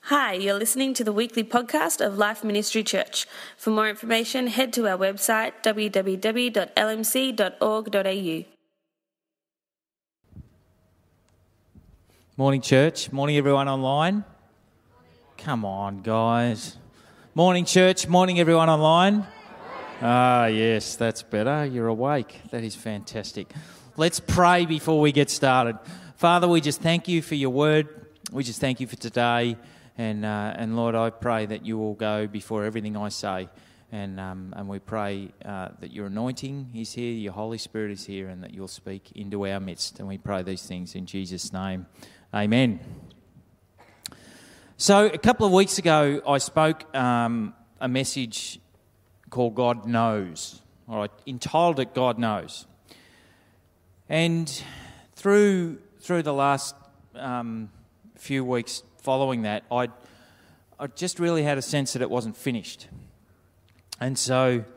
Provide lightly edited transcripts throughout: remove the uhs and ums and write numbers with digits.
Hi, you're listening to the weekly podcast of Life Ministry Church. For more information, head to our website www.lmc.org.au. Morning, church. Morning, everyone online. Come on, guys. Morning, church. Morning, everyone online. Ah, yes, that's better. You're awake. That is fantastic. Let's pray before we get started. Father, we just thank you for your word. We just thank you for today. And Lord, I pray that you will go before everything I say. And we pray that your anointing is here, your Holy Spirit is here, and that you'll speak into our midst. And we pray these things in Jesus' name. Amen. So a couple of weeks ago, I spoke a message called God Knows. All right, entitled it God Knows. And through the last few weeks following that, I just really had a sense that it wasn't finished. And so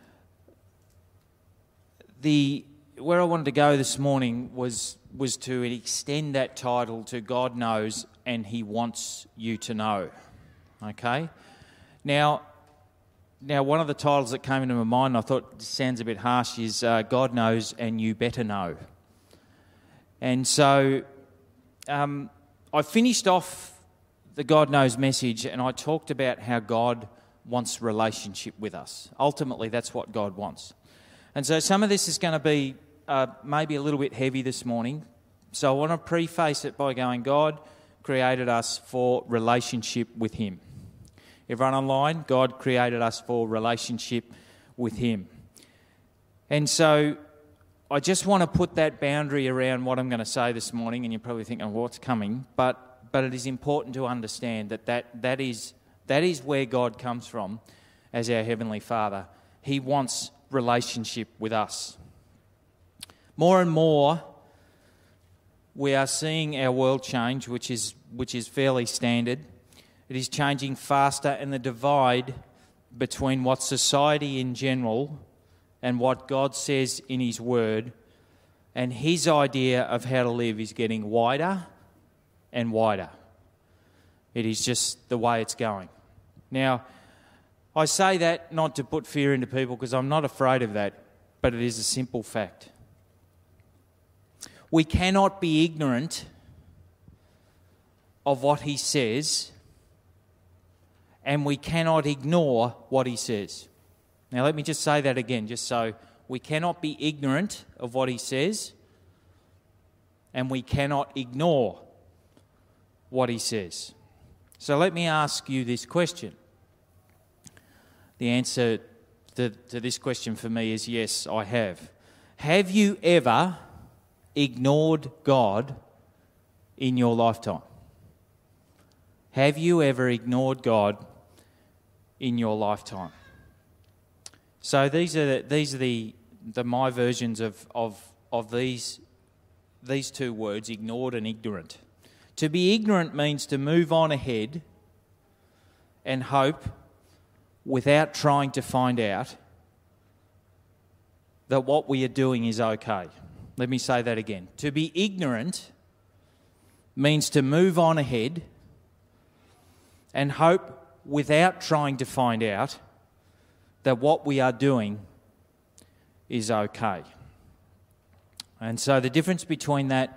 where I wanted to go this morning was to extend that title to God Knows and He Wants You to Know. Okay? Now one of the titles that came into my mind, I thought sounds a bit harsh, is God Knows and You Better Know. And so I finished off the God Knows message, and I talked about how God wants relationship with us. Ultimately, that's what God wants. And so some of this is going to be maybe a little bit heavy this morning. So I want to preface it by going, God created us for relationship with Him. Everyone online, God created us for relationship with Him. And so I just want to put that boundary around what I'm going to say this morning, and you're probably thinking, well, what's coming? But it is important to understand that is where God comes from as our Heavenly Father. He wants relationship with us. More and more, we are seeing our world change, which is fairly standard. It is changing faster, and the divide between what society in general and what God says in His Word and His idea of how to live is getting wider and wider. It is just the way it's going. Now, I say that not to put fear into people because I'm not afraid of that, but it is a simple fact. We cannot be ignorant of what He says, and we cannot ignore what He says. Now, let me just say that again, just so we cannot be ignorant of what He says, and we cannot ignore what He says. So let me ask you this question. The answer to this question for me is yes, I have. Have you ever ignored God in your lifetime? Have you ever ignored God in your lifetime? So these are the my versions of these two words, ignored and ignorant. To be ignorant means to move on ahead and hope without trying to find out that what we are doing is okay. Let me say that again. To be ignorant means to move on ahead and hope without trying to find out that what we are doing is okay. And so the difference between that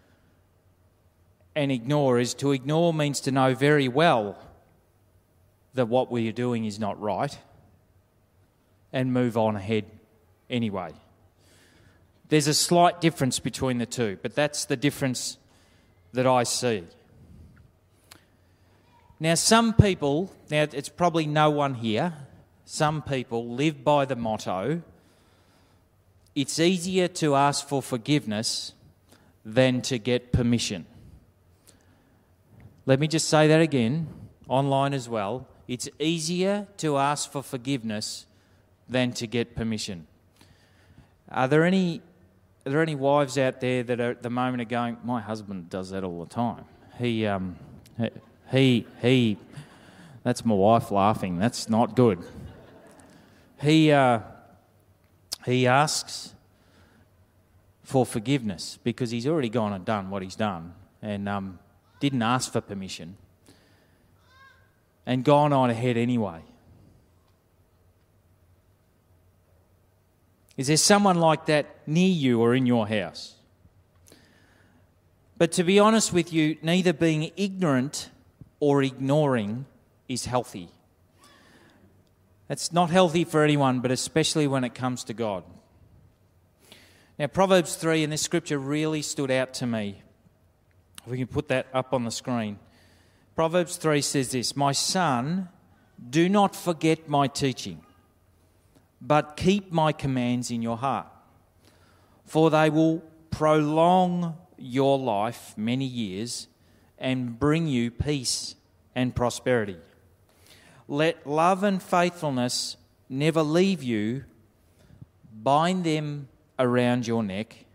and ignore is to ignore means to know very well that what we are doing is not right and move on ahead anyway. There's a slight difference between the two, but that's the difference that I see. Now, some people, it's probably no one here, some people live by the motto, it's easier to ask for forgiveness than to get permission. Let me just say that again, online as well. It's easier to ask for forgiveness than to get permission. Are there any wives out there that are at the moment are going, my husband does that all the time. He that's my wife laughing. That's not good. He asks for forgiveness because he's already gone and done what he's done and didn't ask for permission. and gone on ahead anyway? Is there someone like that near you or in your house? But to be honest with you, neither being ignorant or ignoring is healthy. It's not healthy for anyone, but especially when it comes to God. Now, Proverbs 3 in this scripture really stood out to me. If we can put that up on the screen. Proverbs 3 says this, "My son, do not forget my teaching, but keep my commands in your heart, for they will prolong your life many years and bring you peace and prosperity. Let love and faithfulness never leave you. Bind them around your neck.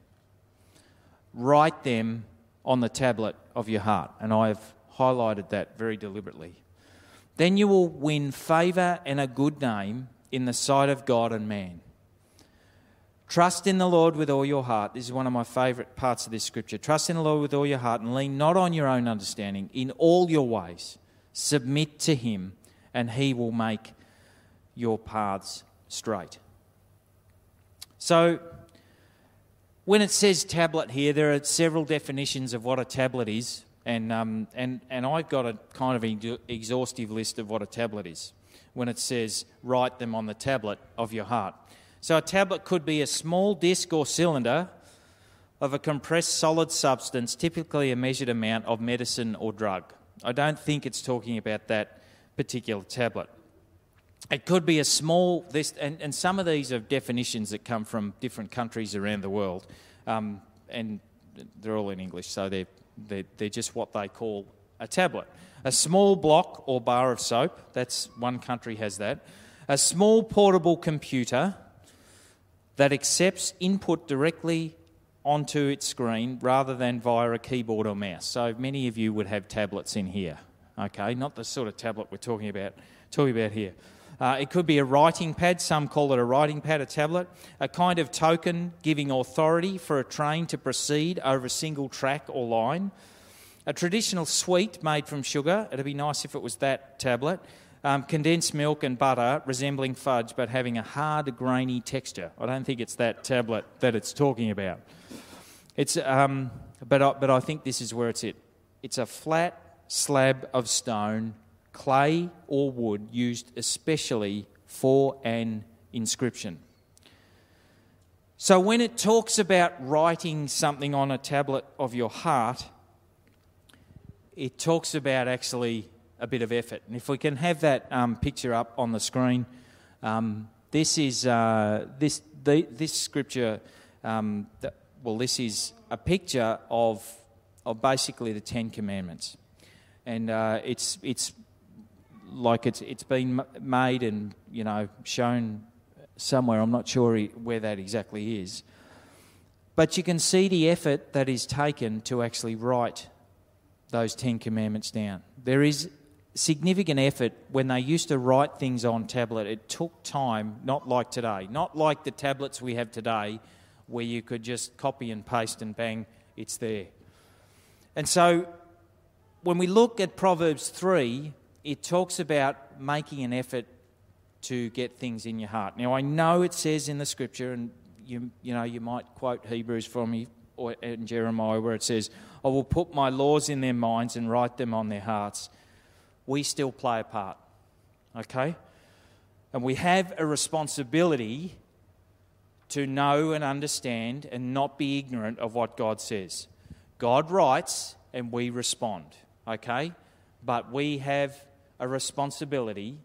Write them on the tablet of your heart." And I have highlighted that very deliberately. "Then you will win favour and a good name in the sight of God and man. Trust in the Lord with all your heart." This is one of my favourite parts of this scripture. "Trust in the Lord with all your heart and lean not on your own understanding. In all your ways submit to him, and he will make your paths straight." So, when it says tablet here, there are several definitions of what a tablet is, and I've got a kind of exhaustive list of what a tablet is when it says write them on the tablet of your heart. So a tablet could be a small disc or cylinder of a compressed solid substance, typically a measured amount of medicine or drug. I don't think it's talking about that particular tablet. It could be a small, and some of these are definitions that come from different countries around the world, and they're all in English, so they're just what they call a tablet. A small block or bar of soap, that's one country has that. A small portable computer that accepts input directly onto its screen rather than via a keyboard or mouse. So many of you would have tablets in here, okay? Not the sort of tablet we're talking about here. It could be a writing pad. Some call it a writing pad, a tablet. A kind of token giving authority for a train to proceed over a single track or line. A traditional sweet made from sugar. It'd be nice if it was that tablet. Condensed milk and butter resembling fudge but having a hard, grainy texture. I don't think it's that tablet that it's talking about. But I think this is where it's at. It's a flat slab of stone, clay or wood used especially for an inscription. So when it talks about writing something on a tablet of your heart, it talks about actually a bit of effort. And if we can have that picture up on the screen, this is this scripture. This is a picture of basically the Ten Commandments, and it's been made and shown somewhere. I'm not sure where that exactly is, but you can see the effort that is taken to actually write those 10 Commandments down. There is significant effort. When they used to write things on tablet, it took time, not like today, not like the tablets we have today where you could just copy and paste and bang, it's there. And so when we look at Proverbs 3, it talks about making an effort to get things in your heart. Now, I know it says in the scripture, and you might quote Hebrews from me or in Jeremiah where it says, "I will put my laws in their minds and write them on their hearts." We still play a part, okay? And we have a responsibility to know and understand and not be ignorant of what God says. God writes and we respond, okay? But we have a responsibility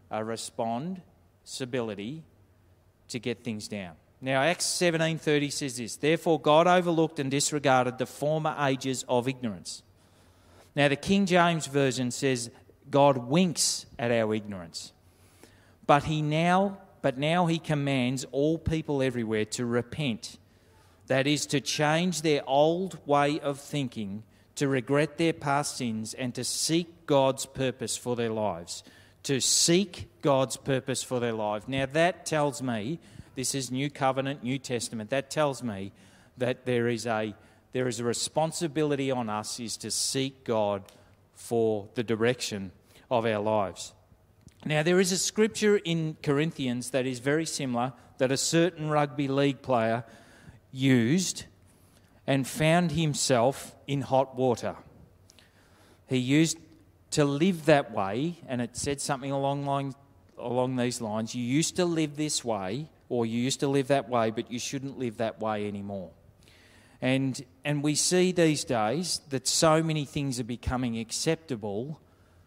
to get things down. Now, Acts 17:30 says this, "Therefore God overlooked and disregarded the former ages of ignorance." Now, the King James Version says God winks at our ignorance. But now he commands all people everywhere to repent. That is, to change their old way of thinking, to regret their past sins, and to seek God's purpose for their lives. To seek God's purpose for their life. Now that tells me, this is New Covenant, New Testament, that tells me that there is a responsibility on us is to seek God for the direction of our lives. Now, there is a scripture in Corinthians that is very similar, that a certain rugby league player used and found himself in hot water. He used to live that way, and it said something along these lines. You used to live this way, or you used to live that way, but you shouldn't live that way anymore. And we see these days that so many things are becoming acceptable,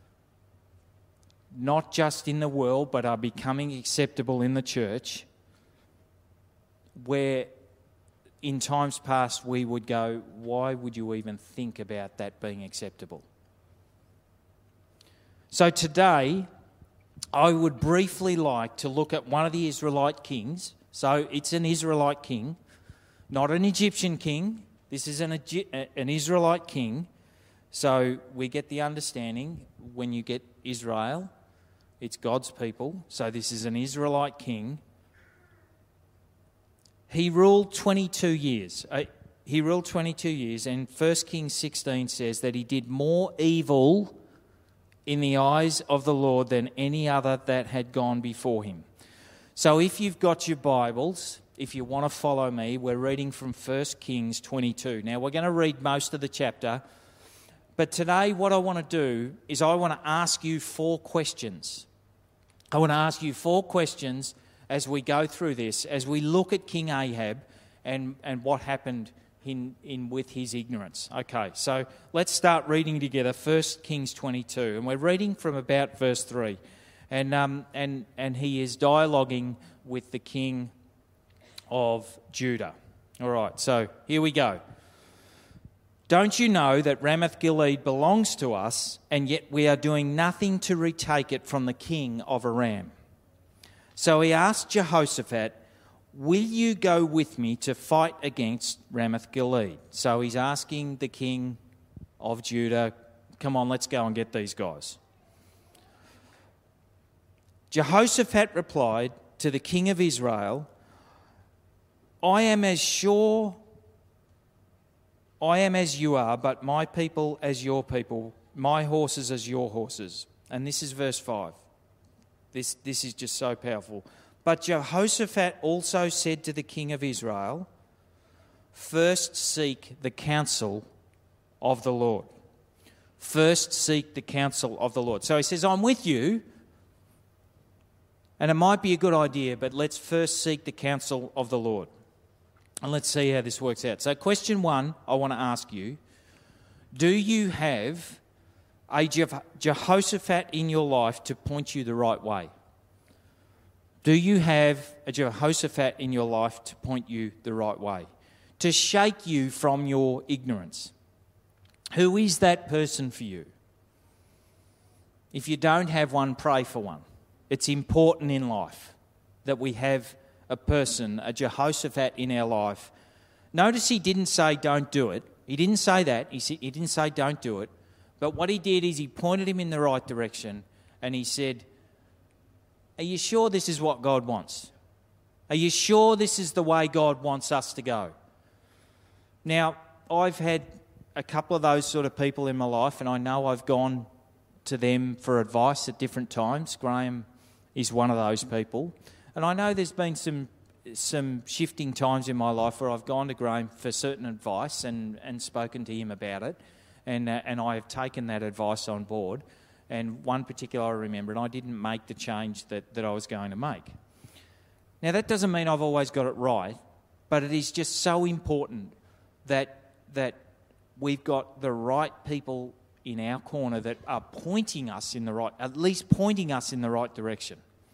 not just in the world, but are becoming acceptable in the church, where in times past we would go, why would you even think about that being acceptable? So today, I would briefly like to look at one of the Israelite kings. So it's an Israelite king, not an Egyptian king. This is an Israelite king. So we get the understanding when you get Israel, it's God's people. So this is an Israelite king. He ruled 22 years. And 1 Kings 16 says that he did more evil in the eyes of the Lord than any other that had gone before him. So if you've got your Bibles, if you want to follow me, we're reading from 1 Kings 22. Now, we're going to read most of the chapter, but today what I want to do is I want to ask you 4 questions. I want to ask you 4 questions as we go through this, as we look at King Ahab and what happened in with his ignorance. Okay, so let's start reading together 1 Kings 22, and we're reading from about verse 3. And he is dialoguing with the king of Judah. All right, so here we go. Don't you know that Ramoth-Gilead belongs to us, and yet we are doing nothing to retake it from the king of Aram? So he asked Jehoshaphat, will you go with me to fight against Ramoth-Gilead? So he's asking the king of Judah, come on, let's go and get these guys. Jehoshaphat replied to the king of Israel, I am as you are, but my people as your people, my horses as your horses. And this is verse 5. This is just so powerful. But Jehoshaphat also said to the king of Israel, first seek the counsel of the Lord. First seek the counsel of the Lord. So he says, I'm with you, and it might be a good idea, but let's first seek the counsel of the Lord. And let's see how this works out. So question 1, I want to ask you, do you have a Jehoshaphat in your life to point you the right way? Do you have a Jehoshaphat in your life to point you the right way? To shake you from your ignorance? Who is that person for you? If you don't have one, pray for one. It's important in life that we have a person, a Jehoshaphat in our life. Notice he didn't say don't do it. He didn't say that. He didn't say don't do it. But what he did is he pointed him in the right direction and he said, are you sure this is what God wants? Are you sure this is the way God wants us to go? Now, I've had a couple of those sort of people in my life, and I know I've gone to them for advice at different times. Graham is one of those people. And I know there's been some shifting times in my life where I've gone to Graham for certain advice and spoken to him about it. And I have taken that advice on board. And one particular I remember, and I didn't make the change that I was going to make. Now, that doesn't mean I've always got it right, but it is just so important that we've got the right people in our corner that are pointing us in the right, at least pointing us in the right direction.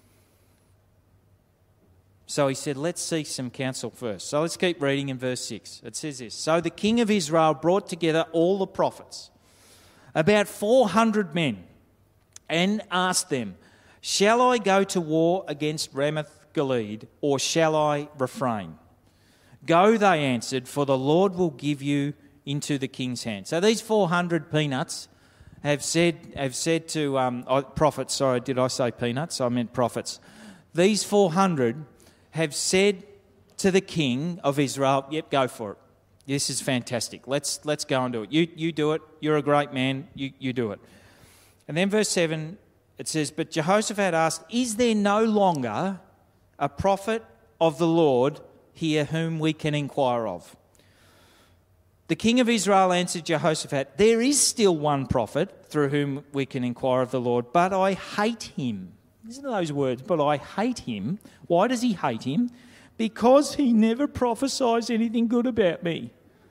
So he said, let's seek some counsel first. So let's keep reading in verse 6. It says this, so the king of Israel brought together all the prophets, about 400 men, and asked them, shall I go to war against Ramoth-Gilead, or shall I refrain? Go, they answered, for the Lord will give you into the king's hand. So these 400 peanuts have said to prophets. Sorry, did I say peanuts? I meant prophets. These 400 have said to the king of Israel, "Yep, go for it. This is fantastic. Let's go and do it. You do it. You're a great man. You do it." And then verse 7, it says, "But Jehoshaphat asked, 'Is there no longer a prophet of the Lord here whom we can inquire of?' The king of Israel answered Jehoshaphat, 'There is still one prophet through whom we can inquire of the Lord, but I hate him.'" Listen to those words, "but I hate him." Why does he hate him? "Because he never prophesies anything good about me,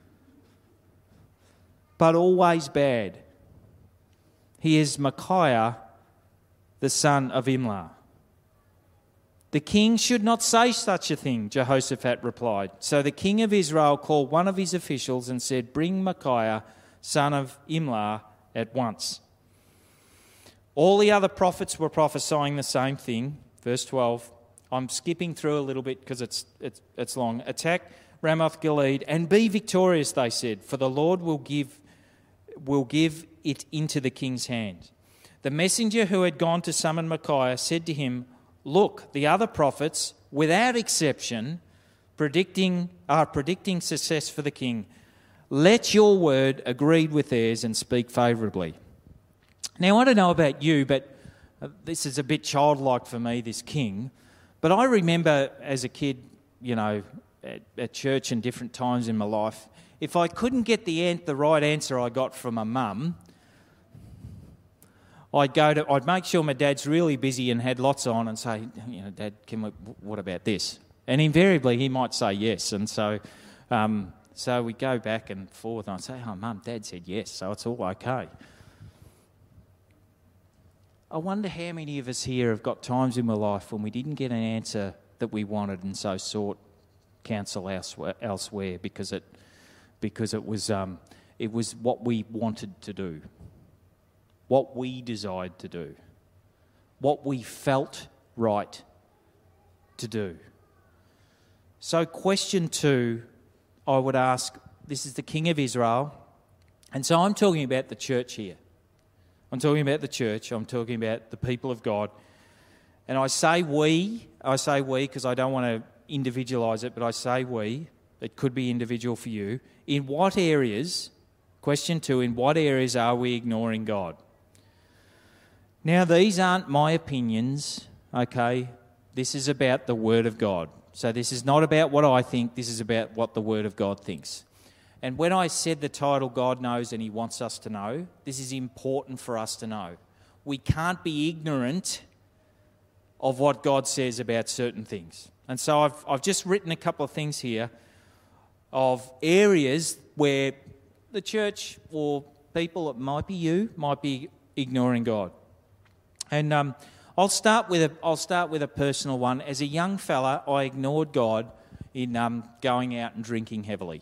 but always bad. He is Micaiah, the son of Imlah." "The king should not say such a thing," Jehoshaphat replied. So the king of Israel called one of his officials and said, "Bring Micaiah, son of Imlah, at once." All the other prophets were prophesying the same thing. Verse 12. I'm skipping through a little bit because it's long. "Attack Ramoth Gilead and be victorious," they said, "for the Lord will give it into the king's hand." The messenger who had gone to summon Micaiah said to him, "Look, the other prophets, without exception, are predicting success for the king. Let your word agree with theirs and speak favourably." Now, I don't know about you, but this is a bit childlike for me, this king. But I remember as a kid, at church and different times in my life, if I couldn't get the right answer I got from my mum, I'd make sure my dad's really busy and had lots on and say, "Dad, what about this?" And invariably he might say yes. And so we go back and forth and I'd say, "Oh, Mum, Dad said yes, so it's all okay." I wonder how many of us here have got times in my life when we didn't get an answer that we wanted and so sought counsel elsewhere because it was what we wanted to do, what we desired to do, what we felt right to do. So question 2, I would ask, this is the king of Israel, and so I'm talking about the church here. I'm talking about the church, I'm talking about the people of God. And I say we because I don't want to individualise it, but I say we. It could be individual for you. In what areas, question 2, in what areas are we ignoring God? Now, these aren't my opinions, okay? This is about the Word of God. So this is not about what I think, this is about what the Word of God thinks. And when I said the title, God Knows and He Wants Us to Know, this is important for us to know. We can't be ignorant of what God says about certain things. And so I've just written a couple of things here of areas where the church or people, it might be you, might be ignoring God. And I'll start with a personal one. As a young fella, I ignored God in going out and drinking heavily.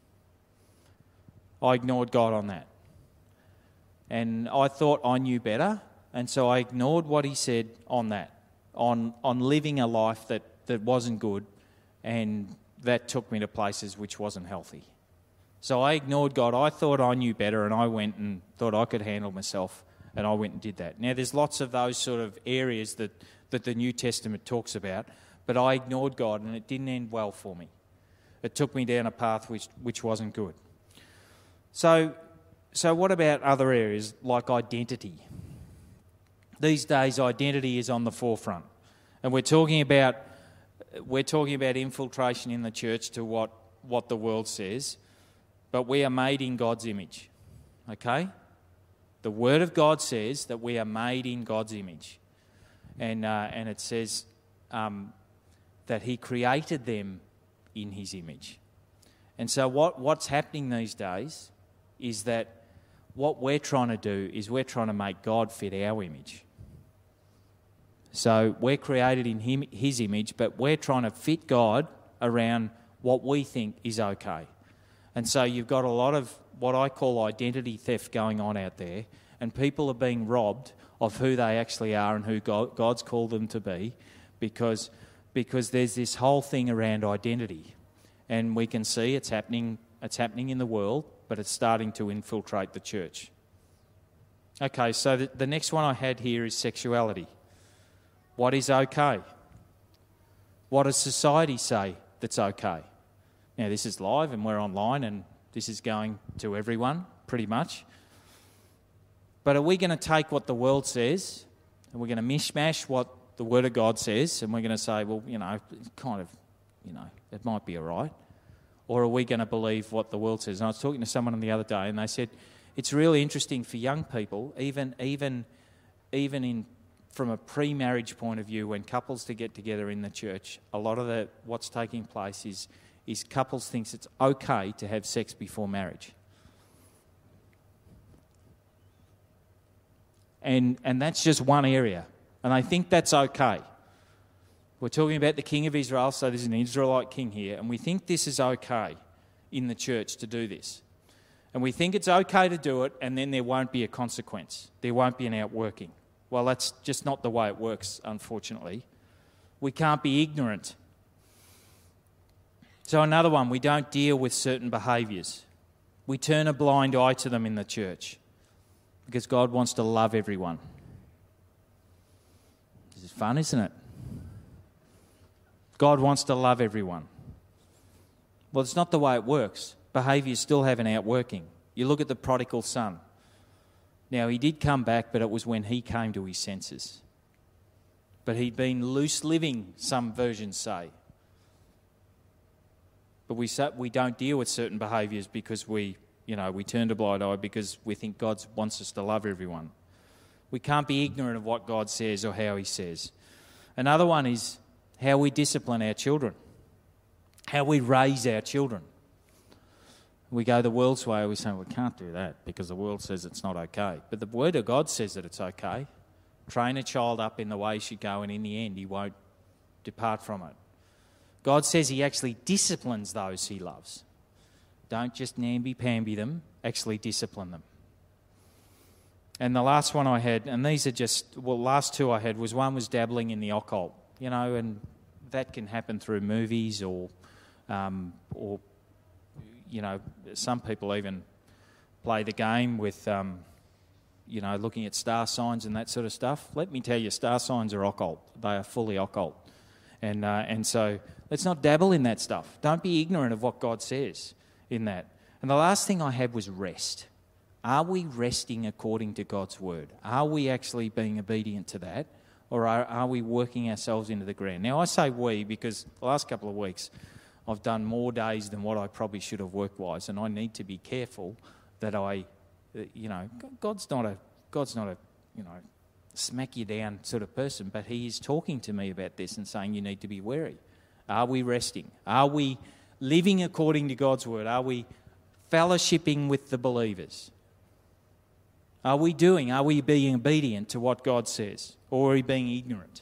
I ignored God on that. And I thought I knew better, and so I ignored what He said on that, on living a life that wasn't good, and that took me to places which wasn't healthy. So I ignored God. I thought I knew better, and I went and thought I could handle myself, and I went and did that. Now, there's lots of those sort of areas that the New Testament talks about, but I ignored God, and it didn't end well for me. It took me down a path which wasn't good. So what about other areas like identity? These days, identity is on the forefront, and we're talking about infiltration in the church to what the world says, but we are made in God's image. Okay, the Word of God says that we are made in God's image, and it says that He created them in His image. And so what's happening these days is that what we're trying to do is we're trying to make God fit our image. So we're created in His image, but we're trying to fit God around what we think is okay. And so you've got a lot of what I call identity theft going on out there, and people are being robbed of who they actually are and who God's called them to be because there's this whole thing around identity. And we can see it's happening in the world, but it's starting to infiltrate the church. Okay, so the next one I had here is sexuality. What is okay? What does society say that's okay? Now, this is live and we're online and this is going to everyone, pretty much. But are we going to take what the world says and we're going to mishmash what the Word of God says and we're going to say, well, it's kind of, it might be all right? Or are we going to believe what the world says? And I was talking to someone the other day and they said, it's really interesting for young people, even from a pre-marriage point of view, when couples to get together in the church, a lot of what's taking place is couples thinks it's okay to have sex before marriage. And that's just one area. And I think that's okay. We're talking about the king of Israel, so there's an Israelite king here, and we think this is okay in the church to do this. And we think it's okay to do it, and then there won't be a consequence. There won't be an outworking. Well, that's just not the way it works, unfortunately. We can't be ignorant. So another one, we don't deal with certain behaviours. We turn a blind eye to them in the church because God wants to love everyone. This is fun, isn't it? God wants to love everyone. Well, it's not the way it works. Behaviours still have an outworking. You look at the prodigal son. Now, he did come back, but it was when he came to his senses. But he'd been loose living, some versions say. But we don't deal with certain behaviours because we turn a blind eye because we think God wants us to love everyone. We can't be ignorant of what God says or how he says. Another one is how we discipline our children, how we raise our children. We go the world's way, we say, we can't do that because the world says it's not okay. But the Word of God says that it's okay. Train a child up in the way he should go, and in the end he won't depart from it. God says he actually disciplines those he loves. Don't just namby-pamby them, actually discipline them. And the last one I had, and these are last two I had, one was dabbling in the occult, and that can happen through movies or some people even play the game with, looking at star signs and that sort of stuff. Let me tell you, star signs are occult. They are fully occult. And so let's not dabble in that stuff. Don't be ignorant of what God says in that. And the last thing I had was rest. Are we resting according to God's word? Are we actually being obedient to that? Or are we working ourselves into the ground? Now, I say we because the last couple of weeks I've done more days than what I probably should have work-wise, and I need to be careful that God's not a smack you down sort of person, but he is talking to me about this and saying you need to be wary. Are we resting? Are we living according to God's word? Are we fellowshipping with the believers? Are we being obedient to what God says? Or are we being ignorant?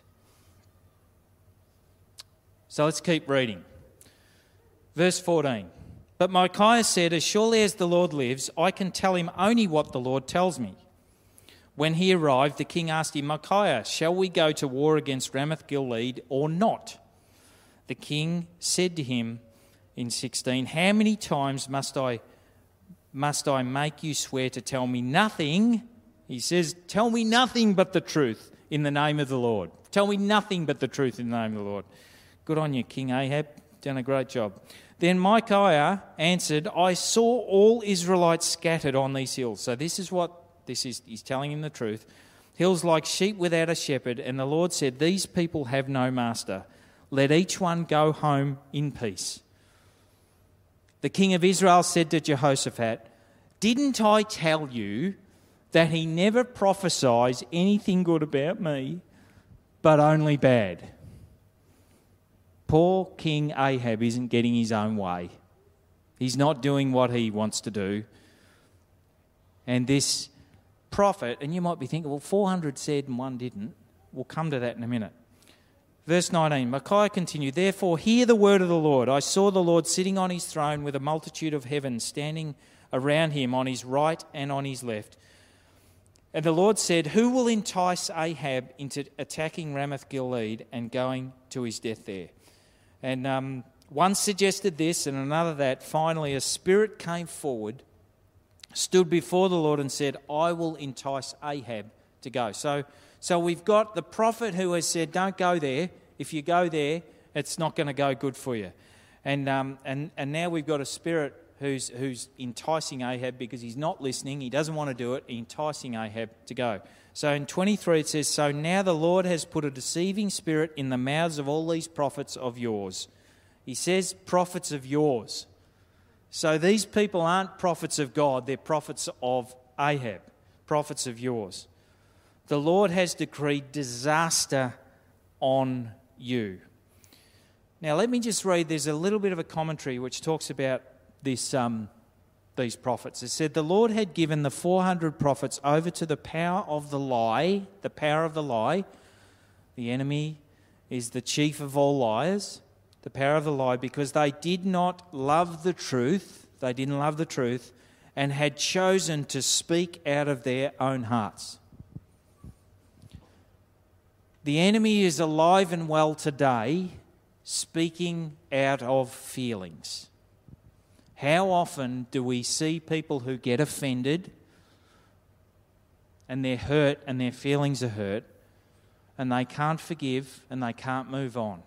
So let's keep reading. Verse 14. But Micaiah said, as surely as the Lord lives, I can tell him only what the Lord tells me. When he arrived, the king asked him, Micaiah, shall we go to war against Ramoth-Gilead or not? The king said to him in 16, how many times must I make you swear to tell me nothing? He says, tell me nothing but the truth in the name of the Lord. Tell me nothing but the truth in the name of the Lord. Good on you, King Ahab. Done a great job. Then Micaiah answered, I saw all Israelites scattered on these hills. So this is he's telling him the truth. Hills like sheep without a shepherd. And the Lord said, these people have no master. Let each one go home in peace. The king of Israel said to Jehoshaphat, didn't I tell you that he never prophesies anything good about me, but only bad? Poor King Ahab isn't getting his own way. He's not doing what he wants to do. And this prophet, and you might be thinking, well, 400 said and one didn't. We'll come to that in a minute. Verse 19, Micaiah continued, therefore hear the word of the Lord. I saw the Lord sitting on his throne with a multitude of heavens standing around him on his right and on his left. And the Lord said, who will entice Ahab into attacking Ramoth-Gilead and going to his death there? And one suggested this and another that. Finally, a spirit came forward, stood before the Lord and said, I will entice Ahab to go. So we've got the prophet who has said, don't go there. If you go there, it's not going to go good for you. And now we've got a spirit who's enticing Ahab because he's not listening, he doesn't want to do it, enticing Ahab to go. So in 23 it says, "So now the Lord has put a deceiving spirit in the mouths of all these prophets of yours." He says prophets of yours. So these people aren't prophets of God, they're prophets of Ahab, prophets of yours. "The Lord has decreed disaster on you." Now let me just read, there's a little bit of a commentary which talks about this, these prophets. It said, "The Lord had given the 400 prophets over to the power of the lie," the power of the lie. The enemy is the chief of all liars, the power of the lie, because they did not love the truth, they didn't love the truth, and had chosen to speak out of their own hearts. The enemy is alive and well today, speaking out of feelings. How often do we see people who get offended and they're hurt and their feelings are hurt and they can't forgive and they can't move on?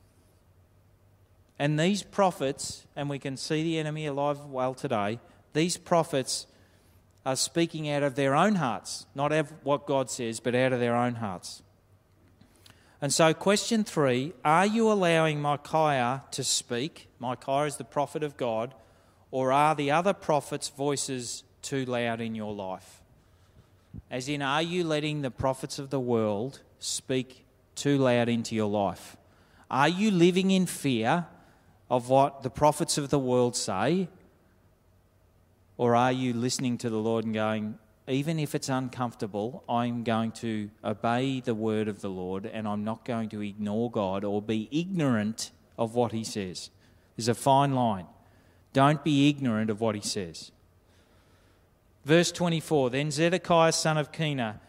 And these prophets, and we can see the enemy alive and well today, these prophets are speaking out of their own hearts, not out of what God says, but out of their own hearts. And so question 3, are you allowing Micaiah to speak? Micaiah is the prophet of God. Or are the other prophets' voices too loud in your life? As in, are you letting the prophets of the world speak too loud into your life? Are you living in fear of what the prophets of the world say? Or are you listening to the Lord and going, even if it's uncomfortable, I'm going to obey the word of the Lord and I'm not going to ignore God or be ignorant of what he says? There's a fine line. Don't be ignorant of what he says. Verse 24, "Then Zedekiah son of Kenana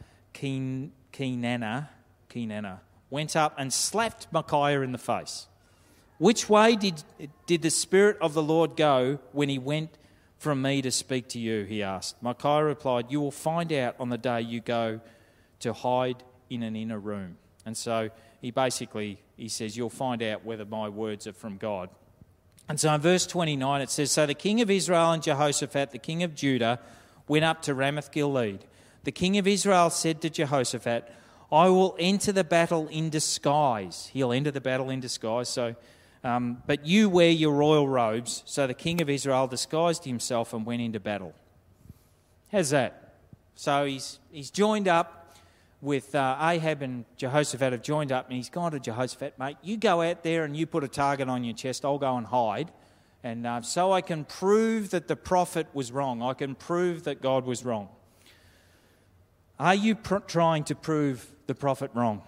went up and slapped Micaiah in the face. 'Which way did the Spirit of the Lord go when he went from me to speak to you?' he asked. Micaiah replied, 'You will find out on the day you go to hide in an inner room.'" And so he says, you'll find out whether my words are from God. And so in verse 29 it says, "So the king of Israel and Jehoshaphat, the king of Judah, went up to Ramoth Gilead. The king of Israel said to Jehoshaphat, 'I will enter the battle in disguise.'" He'll enter the battle in disguise. But you wear your royal robes. So the king of Israel disguised himself and went into battle. How's that? So he's joined up with Ahab, and Jehoshaphat have joined up, and he's gone to Jehoshaphat, "Mate, you go out there and you put a target on your chest, I'll go and hide, and so I can prove that the prophet was wrong. I can prove that God was wrong." Are you trying to prove the prophet wrong?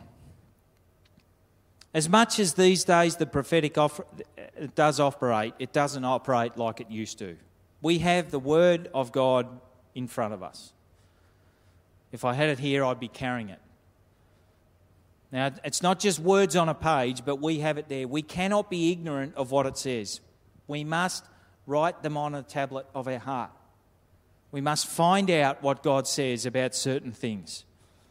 As much as these days the prophetic does operate, it doesn't operate like it used to. We have the word of God in front of us. If I had it here, I'd be carrying it. Now, it's not just words on a page, but we have it there. We cannot be ignorant of what it says. We must write them on a tablet of our heart. We must find out what God says about certain things.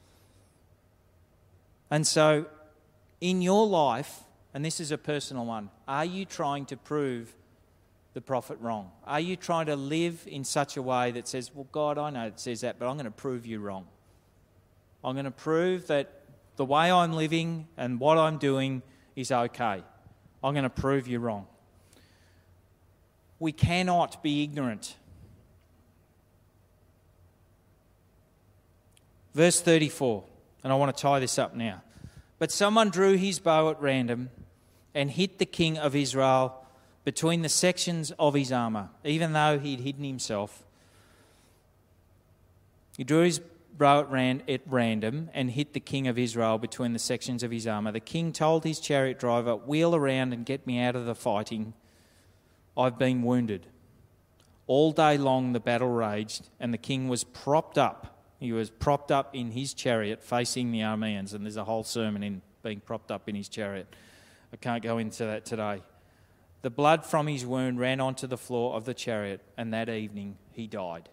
And so, in your life, and this is a personal one, are you trying to prove the prophet wrong? Are you trying to live in such a way that says, "Well, God, I know it says that, but I'm going to prove you wrong. I'm going to prove that the way I'm living and what I'm doing is okay. I'm going to prove you wrong." We cannot be ignorant. Verse 34, and I want to tie this up now. "But someone drew his bow at random and hit the king of Israel between the sections of his armour, even though he'd hidden himself. He drew his bow at random and hit the king of Israel between the sections of his armour. The king told his chariot driver, 'Wheel around and get me out of the fighting. I've been wounded.' All day long the battle raged, and the king was propped up. He was propped up in his chariot facing the Arameans, and there's a whole sermon in being propped up in his chariot. I can't go into that today. The blood from his wound ran onto the floor of the chariot, and that evening he died."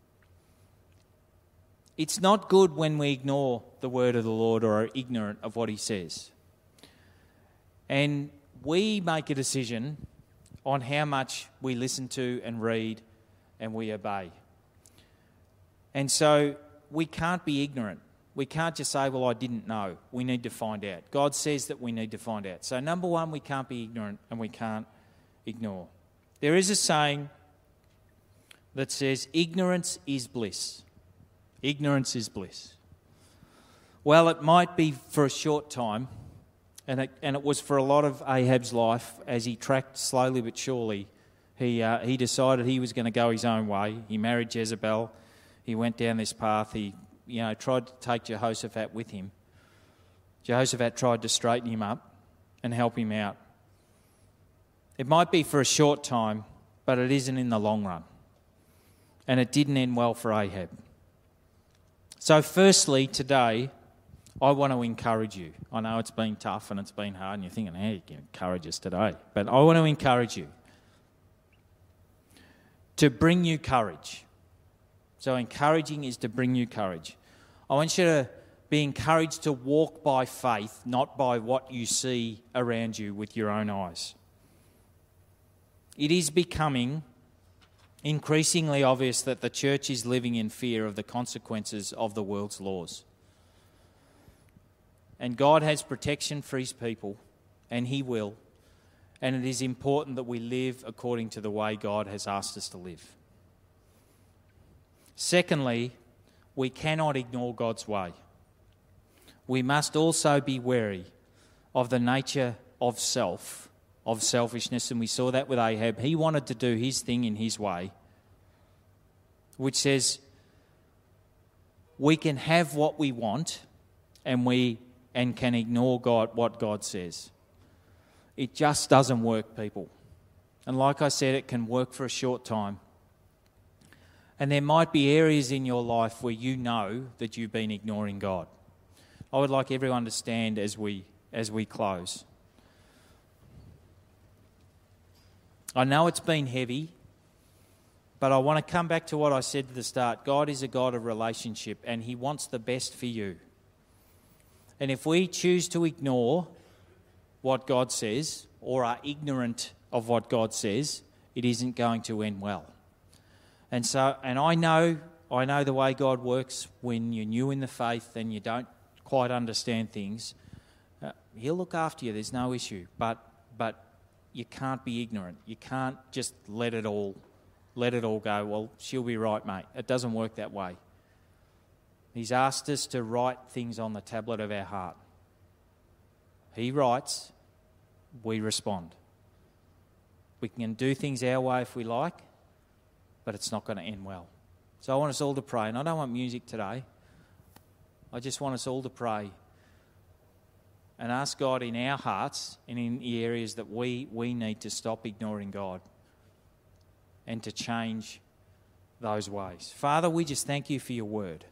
It's not good when we ignore the word of the Lord or are ignorant of what he says. And we make a decision on how much we listen to and read and we obey. And so we can't be ignorant. We can't just say, well, I didn't know. We need to find out. God says that we need to find out. So number one, we can't be ignorant and we can't ignore. There is a saying that says, ignorance is bliss. Ignorance is bliss. Well, it might be for a short time, and it was for a lot of Ahab's life as he tracked slowly but surely. He decided he was going to go his own way. He married Jezebel. He went down this path. He tried to take Jehoshaphat with him. Jehoshaphat tried to straighten him up and help him out. It might be for a short time, but it isn't in the long run. And it didn't end well for Ahab. So firstly, today, I want to encourage you. I know it's been tough and it's been hard and you're thinking, how you can encourage us today? But I want to encourage you to bring you courage. So encouraging is to bring you courage. I want you to be encouraged to walk by faith, not by what you see around you with your own eyes. It is becoming increasingly obvious that the church is living in fear of the consequences of the world's laws. And God has protection for his people, and he will. And it is important that we live according to the way God has asked us to live. Secondly, we cannot ignore God's way. We must also be wary of the nature of selfishness, and we saw that with Ahab. He wanted to do his thing in his way, which says we can have what we want and can ignore what God says. It just doesn't work, people. And like I said, it can work for a short time. And there might be areas in your life where you know that you've been ignoring God. I would like everyone to stand as we close. I know it's been heavy, but I want to come back to what I said at the start. God is a God of relationship, and he wants the best for you. And if we choose to ignore what God says or are ignorant of what God says, it isn't going to end well. And I know the way God works when you're new in the faith and you don't quite understand things. He'll look after you. There's no issue. But you can't be ignorant. You can't just let it all go. Well, she'll be right, mate. It doesn't work that way. He's asked us to write things on the tablet of our heart. He writes, we respond. We can do things our way if we like, but it's not going to end well. So I want us all to pray, and I don't want music today. I just want us all to pray and ask God in our hearts and in the areas that we need to stop ignoring God and to change those ways. Father, we just thank you for your word.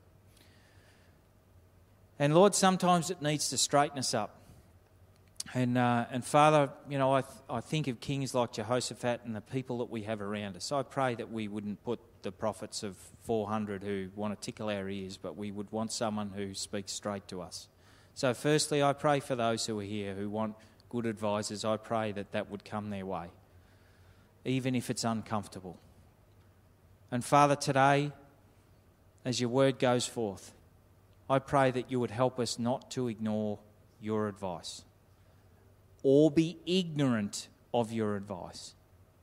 And Lord, sometimes it needs to straighten us up. And Father, I think of kings like Jehoshaphat and the people that we have around us. I pray that we wouldn't put the prophets of 400 who want to tickle our ears, but we would want someone who speaks straight to us. So firstly, I pray for those who are here who want good advisors. I pray that would come their way, even if it's uncomfortable. And Father, today, as your word goes forth, I pray that you would help us not to ignore your advice or be ignorant of your advice.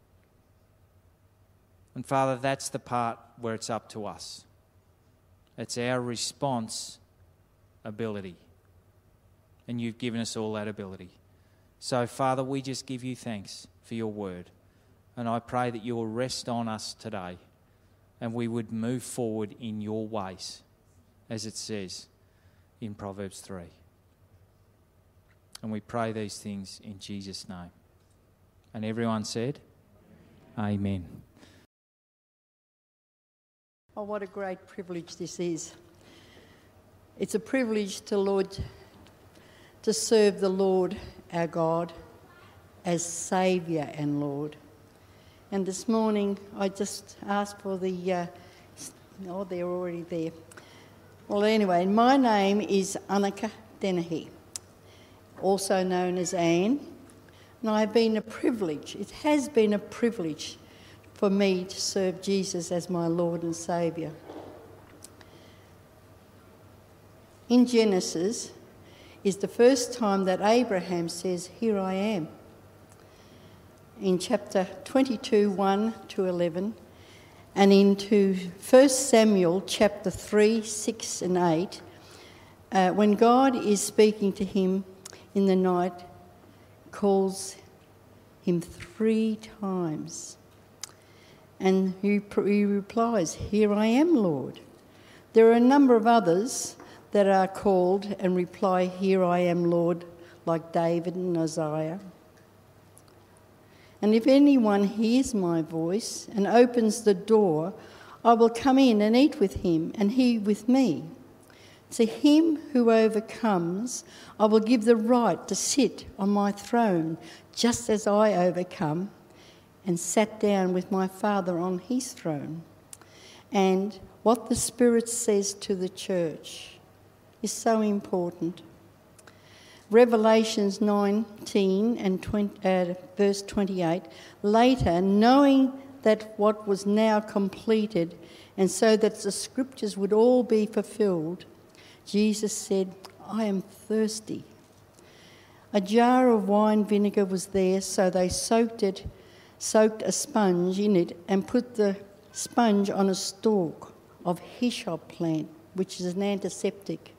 And Father, that's the part where it's up to us. It's our response ability. And you've given us all that ability. So Father, we just give you thanks for your word. And I pray that you will rest on us today and we would move forward in your ways, as it says in Proverbs 3. And we pray these things in Jesus' name. And everyone said, Amen. Oh, what a great privilege this is. It's a privilege to serve the Lord our God as Saviour and Lord. And this morning I just asked for they're already there. Well, anyway, my name is Annika Dennehy, also known as Anne. And it has been a privilege for me to serve Jesus as my Lord and Saviour. In Genesis is the first time that Abraham says, "Here I am." In chapter 22, 1 to 11, and into 1 Samuel chapter 3, 6 and 8, when God is speaking to him in the night, calls him 3 times. And he replies, "Here I am, Lord." There are a number of others that are called and reply, "Here I am, Lord," like David and Isaiah. "And if anyone hears my voice and opens the door, I will come in and eat with him, and he with me. To him who overcomes, I will give the right to sit on my throne, just as I overcome and sat down with my Father on his throne." And what the Spirit says to the church is so important. Revelations 19 and verse 28, "Later, knowing that what was now completed, and so that the scriptures would all be fulfilled, Jesus said, 'I am thirsty.' A jar of wine vinegar was there, so they soaked a sponge in it and put the sponge on a stalk of hyssop plant, which is an antiseptic,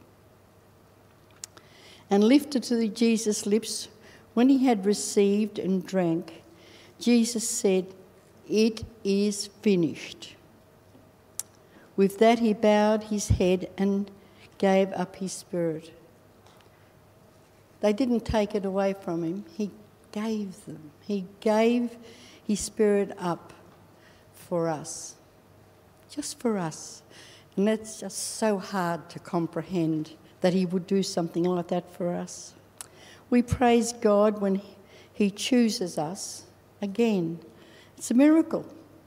and lifted to Jesus' lips. When he had received and drank, Jesus said, 'It is finished.' With that he bowed his head and gave up his spirit." They didn't take it away from him. He gave them. He gave his spirit up for us. Just for us. And that's just so hard to comprehend, that he would do something like that for us. We praise God when he chooses us. Again, it's a miracle.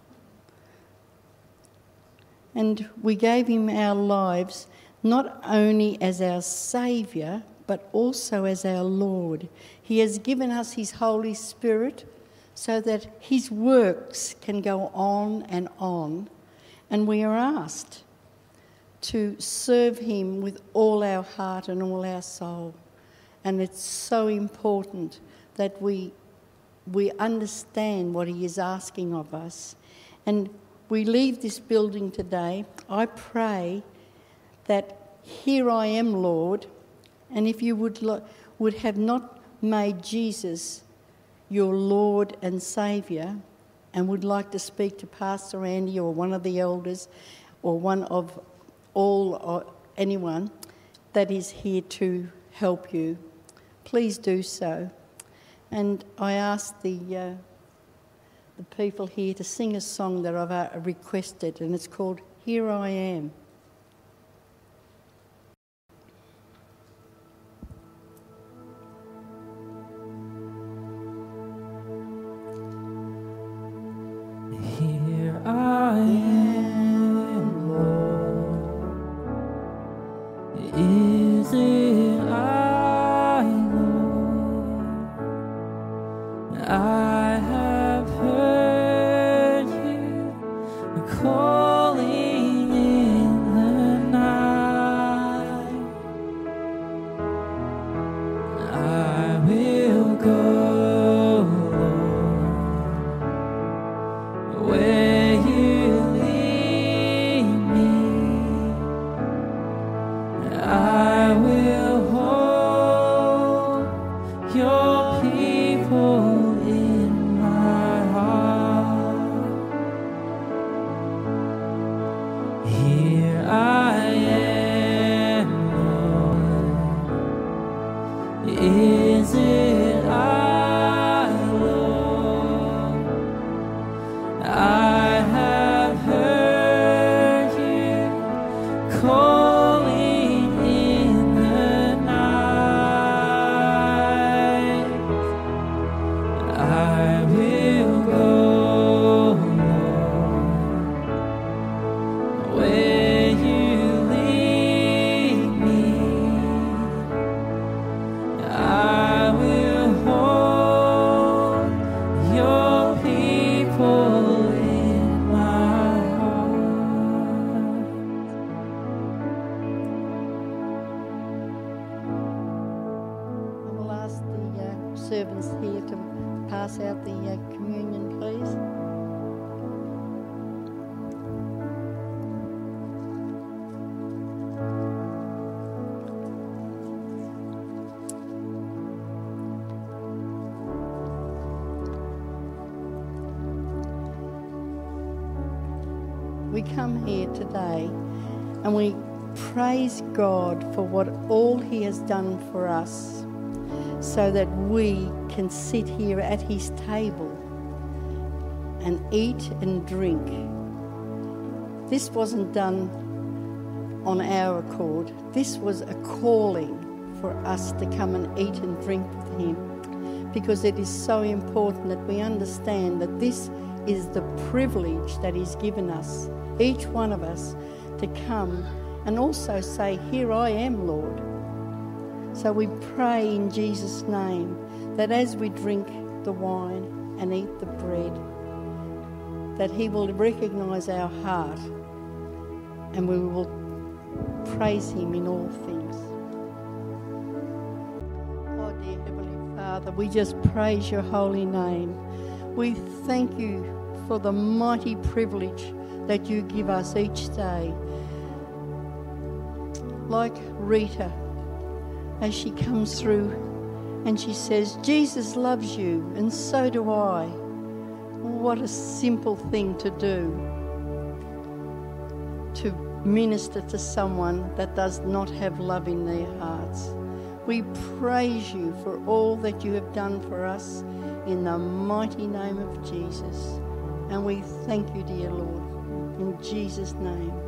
And we gave him our lives not only as our Saviour, but also as our Lord. He has given us his Holy Spirit so that his works can go on, and we are asked to serve him with all our heart and all our soul. And it's so important that we understand what he is asking of us. And we leave this building today. I pray that, "Here I am, Lord," and if you would have not made Jesus your Lord and Saviour, and would like to speak to Pastor Andy or one of the elders, or one of all, or anyone that is here to help you, please do so. And I ask the people here to sing a song that I've requested, and it's called "Here I Am." Here I am, Lord. Is it I, Lord? I have heard you calling in the night. I will go where you lead me. I will hold your people in my heart. Here I am, Lord. Is it I, Lord? I have heard you calling in the night. I will go, Lord, where you lead me. I servants here to pass out the communion, please. We come here today and we praise God for what all He has done for us so that we can sit here at His table and eat and drink. This wasn't done on our accord. This was a calling for us to come and eat and drink with Him, because it is so important that we understand that this is the privilege that He's given us, each one of us, to come and also say, "Here I am, Lord." So we pray in Jesus' name that as we drink the wine and eat the bread, that He will recognise our heart and we will praise Him in all things. Oh, dear Heavenly Father, we just praise Your holy name. We thank You for the mighty privilege that You give us each day. Like Rita, as she comes through and she says, "Jesus loves you and so do I." What a simple thing to do, to minister to someone that does not have love in their hearts. We praise You for all that You have done for us in the mighty name of Jesus. And we thank You, dear Lord, in Jesus' name.